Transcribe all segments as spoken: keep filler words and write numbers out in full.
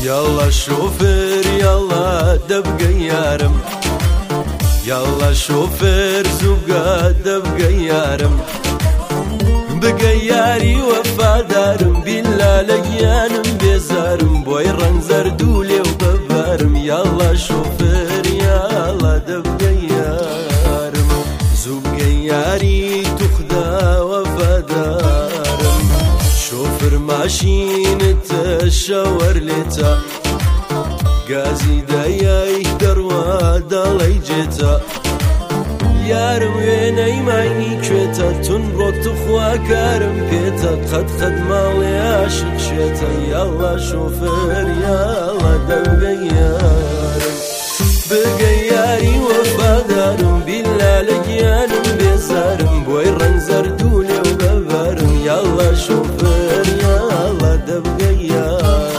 يلا شوفر يلا دبقى يارم، يلا شوفر زوقا دبقى يارم، بقى ياري وفادارم بالله ليانم بيزارم بوي رنگ زردولي وببارم. يلا شوفر يلا دبقى يارم، زوقا ياري تخدا وفادارم، شوفر ماشين تشاور لتا قازي داياي دروا دالي جيتا يارم ويني مايني كويتا تنبوك تخوا كارم بيتا قد خد مالي عاشق شيتا. يلا شوفر يلا دبقى يارم، بقى ياري وفادارم بالله لقيانم بيزارم بوي رنگ زردولي وببارم. يلا شوفر يلا دبقى يارم.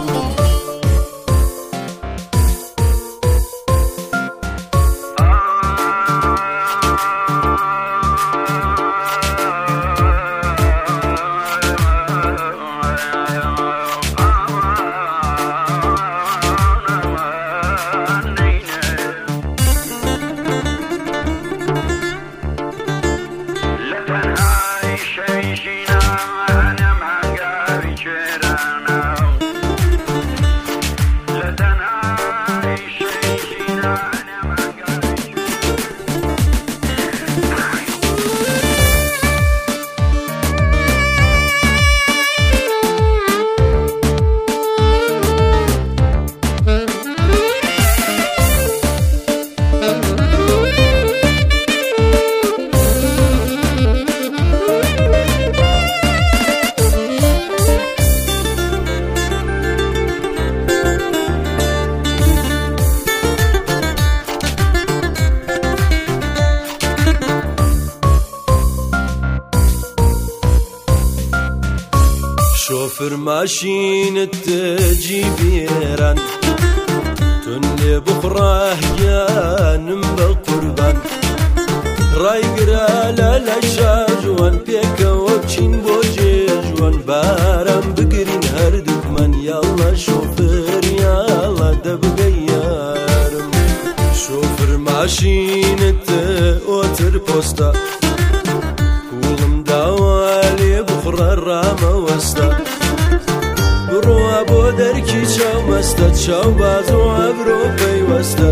شوفر ماشين تجيب يران تنلي بخراه جانم بالقربان رايقرا لا شاجوان بيكا وبشين بوجيجوان بارم بقرين هردك من. يلا شوفر يلا دبقى يارم، شوفر ماشين اوتر بوستا كولم داوالي بخرا الرامة وستا بروا بودركي شاو مستا شاو بازو عبرو بي وستا.